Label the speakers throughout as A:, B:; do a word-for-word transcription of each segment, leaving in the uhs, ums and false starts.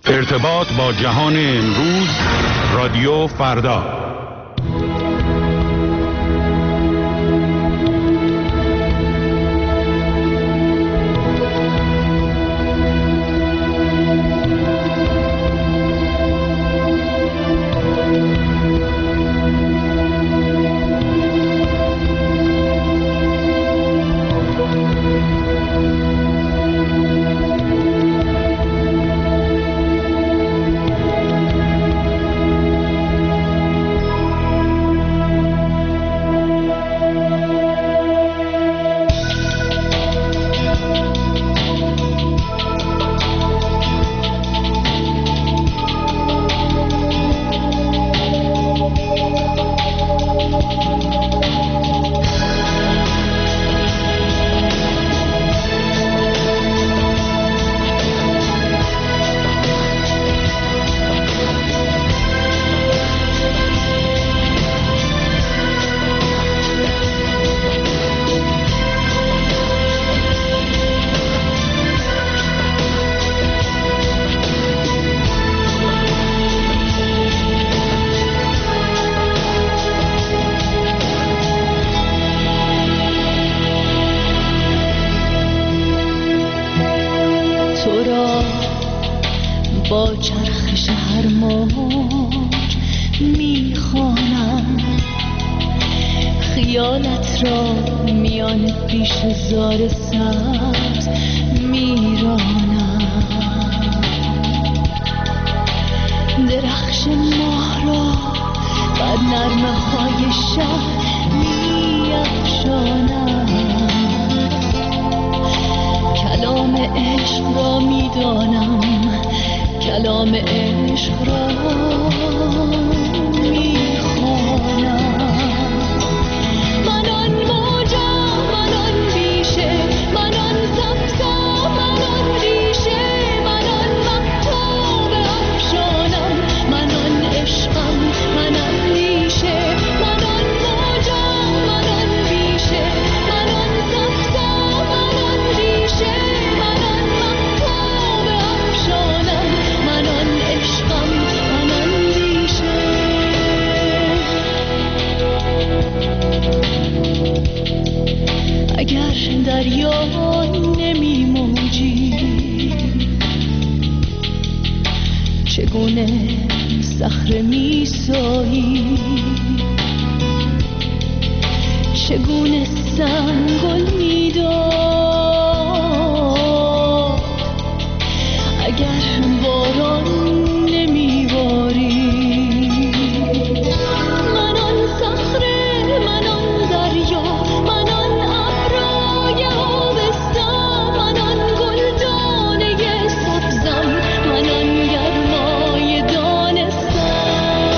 A: ارتباط با جهان امروز، رادیو فردا.
B: با چرخش هر موج میخوانم، خیالت را میان پیش زار سبز میرانم، درخش ماه را بر نرمه های شب میافشانم، کلام عشق را میدانم، کلام عشق را میخوانم. من آن موجم، من آن بیشه، من آن سبزم، من آن ریشه، من آن مهتاب افشانم، من آن عشقم، من آن ریشه، من آن موجم، من آن بیشه، من آن سبزم، من آن ریشه، من آن مهتاب افشانم، من آن عشقم، من آن ریشه. اگر دریا نمی موجی، چگونه صخره می سایی، چگونه سنگل می داد، اگر باران نمی باری. من آن صخره، من آن دریا، من آن ابرای آبستان، من آن گلدانه سبزم، من آن گرمای دانستان.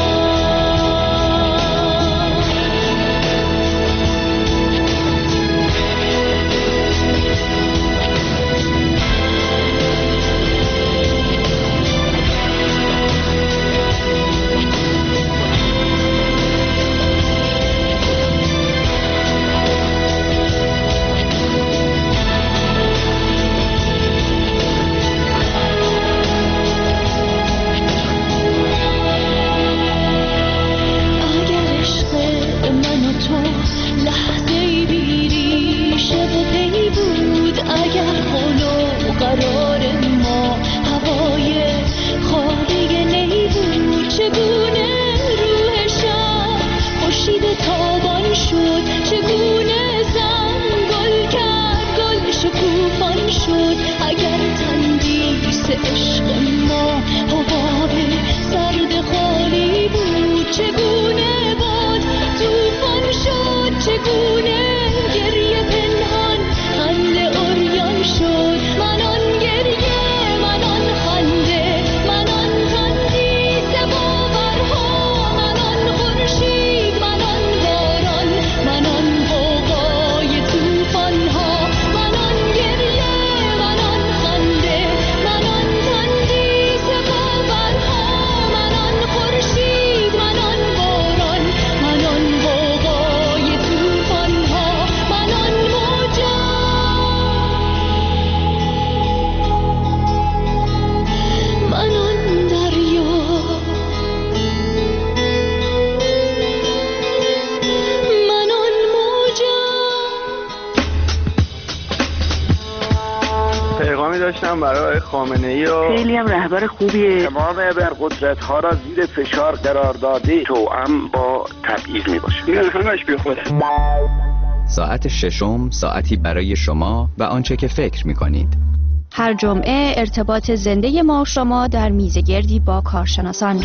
C: هم برای خامنه‌ای و
D: خیلی هم رهبر خوبیه.
C: تمام ابرقدرت‌ها را زیر فشار قرار داده، توأم با تبعیض میباشه. این همش بیخوده.
E: ساعت ششم ساعتی برای شما و آنچه که فکر می‌کنید.
F: هر جمعه ارتباط زنده ما و شما در میزگردی با کارشناسان.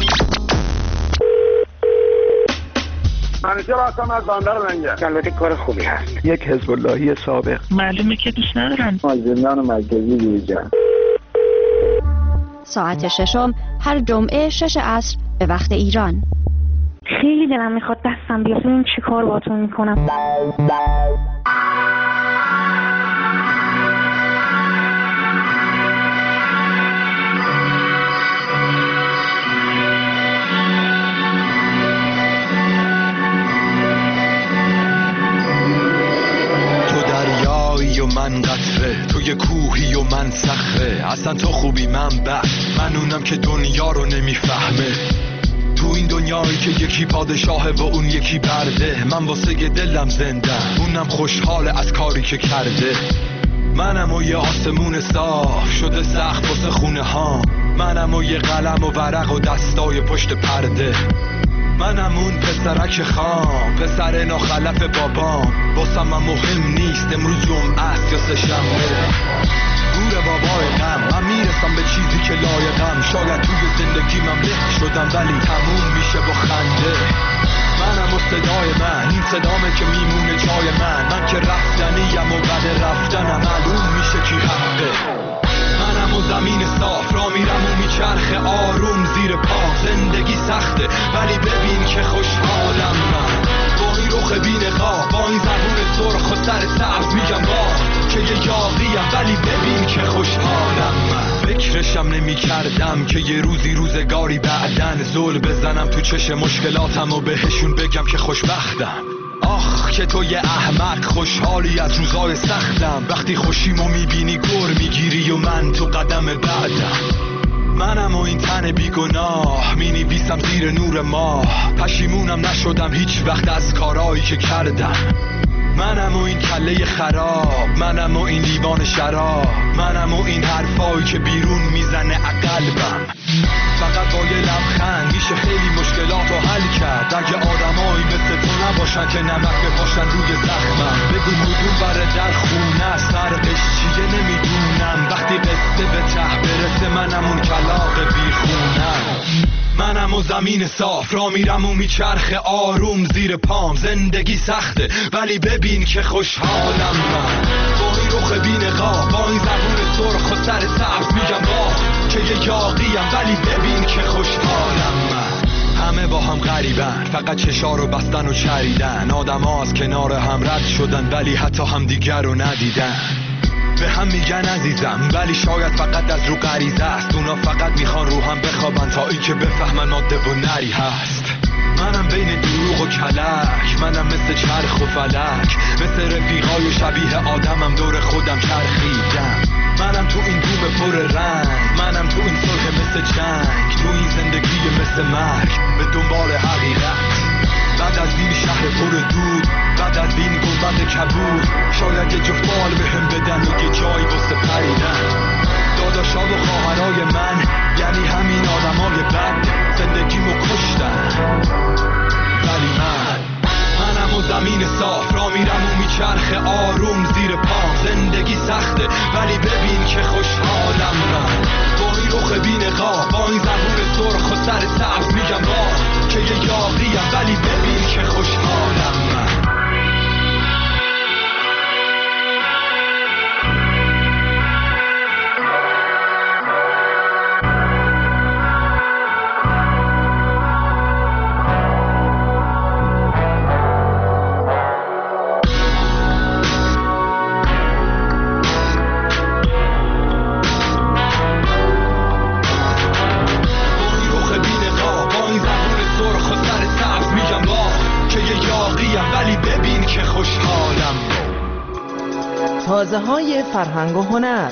C: منیجر هستم از بندر منگه. البته کار خوبی هست. یک حزب اللهی سابق.
D: معلومه که دوست ندارن.
C: از زندان مرکزی بیرون.
F: ساعت ششم هر جمعه شش عصر به وقت ایران.
D: خیلی دلم میخواد دستم بیاد ببینم چی کار باهاتون میکنم.
G: و من قطره، تو یه کوهی و من صخره. اصلا تو خوبی من بد، من اونم که دنیا رو نمیفهمه. تو این دنیایی که یکی پادشاهه و اون یکی برده، من واسه دلم زنده، اونم خوشحاله از کاری که کرده. منم و یه آسمون صاف شده سخت واسه خونه ها، منم و یه قلم و ورق و دستای پشت پرده. منم اون پسرک خام، پسر ناخلف بابام، واسم من مهم نیست امروز جمعه است یا سه شنبه. گور بابای غم، من میرسم به چیزی که لایقم. شاید توی زندگی من له شدم ولی تموم میشه با خنده. منم و صدای من، این صدامه که میمونه جای من. من که رفتنیم و بعد رفتنم معلوم میشه کی حقه. منم و زمین صاف را میرم و میچرخه آروم زیر پا. زندگی سخته ولی ببین که خوشحالم من، با این رخ بی‌نقاب، با این زبون سرخ و سر سبز میگم با که یه یاقیم ولی ببین که خوشحالم من. فکرشم نمی کردم که یه روزی روزگاری بعدن زل بزنم تو چش مشکلاتم و بهشون بگم که خوشبختم. آخ که تو یه احمق خوشحالی از روزای سختم. وقتی خوشیمو میبینی گر میگیری و من تو قدم بعدم. منم و این تن بیگناه مینویسم زیر نور ماه. پشیمونم نشدم هیچ وقت از کارایی که کردم. منم و این کله خراب، منم و این لیوان شراب، منم و این حرفایی که بیرون میزنه قلبم. فقط با یه لبخند میشه خیلی مشکلات رو حل کرد. اگه آدمایی مثل تو نباشن که نمک بپاشن روی زخمم. بگو مدون بره در خونه است، فرقش چیه نمیدونم. وقتی قصه به ته برسه منم اون کلاغ بیخونم. منم و زمین صاف را میرم و میچرخه آروم زیر پام. زندگی سخته ولی ببین که خوشحالم من، با این رخ بی‌نقاب، با این زبون سرخ و سر سبز میگم با که یه یاقیم ولی ببین که خوشحالم من. همه با هم غریبن، فقط چشا رو بستن و چریدن. آدم ها از کنار هم رد شدن ولی حتی هم دیگر رو ندیدن. به هم میگن عزیزم ولی شاید فقط از رو غریزه است. اونا فقط میخوان رو هم بخوابن تا این که بفهمن ماده و نری هست. منم بین دروغ و کلک، منم مثل چرخ و فلک، مثل رفیقای شبیه آدمم دور خودم چرخیدم. منم تو این دوم پر رنگ، منم تو این صلح مثل جنگ، تو این زندگی مثل مرگ به دنبال حقیقت. بعد از این شهر پر دود، بعد از این گنبد کبود، شاید یه جفت بال بهم بدن و یه جایی واسه پریدن. داداشا و خواهرای من یعنی همین آدمای بد، زندگیمو کشتن ولی من منم و زمین صاف را میرم و میچرخه آروم زیر پام. زندگی سخته ولی ببین که خوشحالم من، با این رخ بی‌نقاب، با این زبون سرخ و سر سبز میگم با که یه یاقیم ولی ببین که خوشحالم من.
H: تازه های فرهنگ و هنر.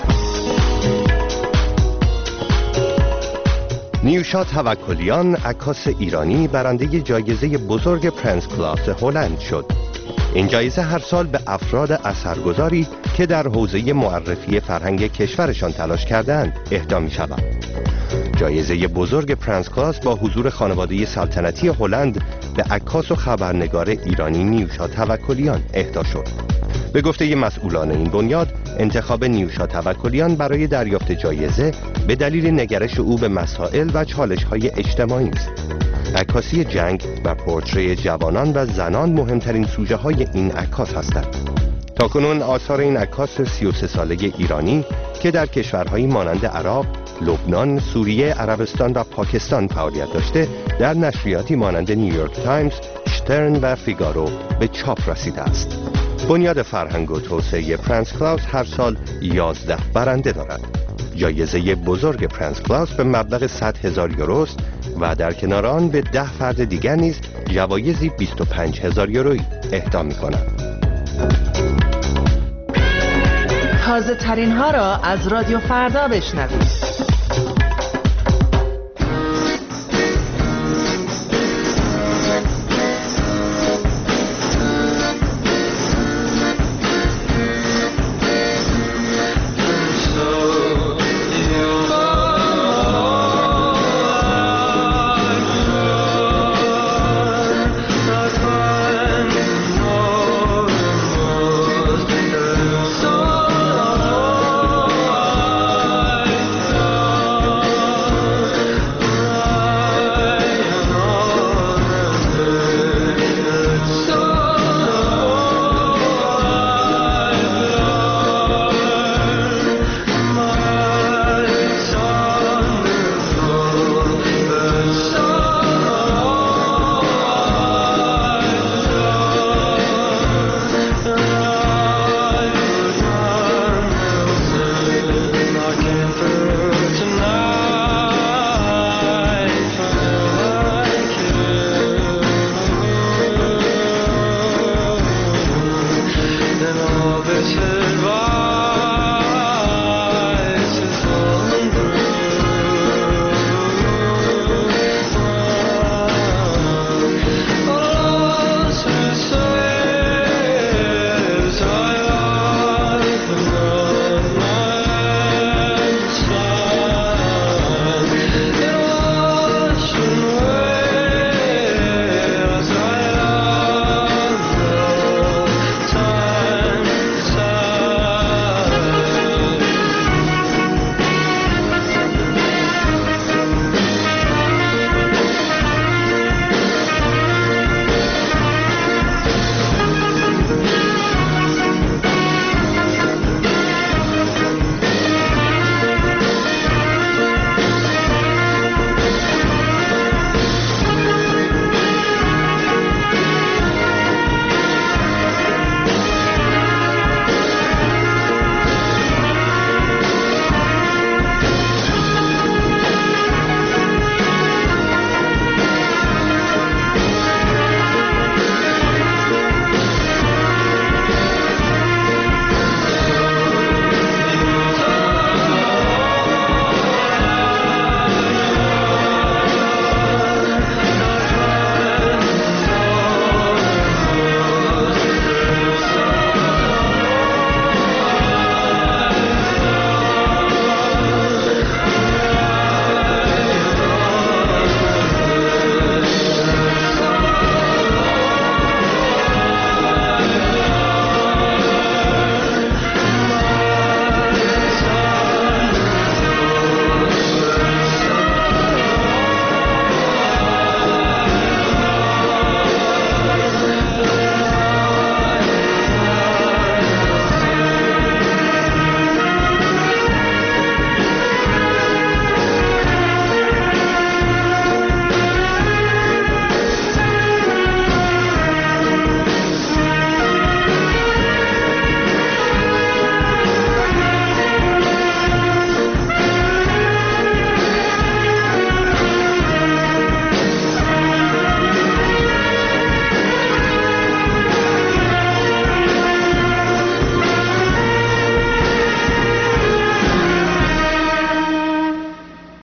I: نیوشا توکلیان عکاس ایرانی برنده جایزه بزرگ پرنس کلاس هلند شد. این جایزه هر سال به افراد اثرگذاری که در حوزه معرفی فرهنگ کشورشان تلاش کردند اهدا می شود. جایزه بزرگ پرنس کلاس با حضور خانواده سلطنتی هلند به عکاس و خبرنگار ایرانی نیوشا توکلیان اهدا شد. به گفته مسئولان این بنیاد، انتخاب نیوشا توکلیان برای دریافت جایزه به دلیل نگرش او به مسائل و چالش‌های اجتماعی است. عکاسی جنگ و پورتری جوانان و زنان مهمترین سوژه های این عکاس هستند. تاکنون آثار این عکاس سی و سه ساله ایرانی که در کشورهایی مانند عراق، لبنان، سوریه، عربستان و پاکستان فعالیت داشته، در نشریاتی مانند نیویورک تایمز، شترن و فیگارو به چاپ رسیده است. بنیاد فرهنگ و توسعه پرنس کلاوس هر سال یازده برنده دارد. جایزه بزرگ پرنس کلاوس به مبلغ صد هزار یورو است و در کنار آن به ده فرد دیگر نیز جوایزی بیست و پنج هزار یورویی اهدا می‌کند.
H: تازه ترین ها را از رادیو فردا بشنوید.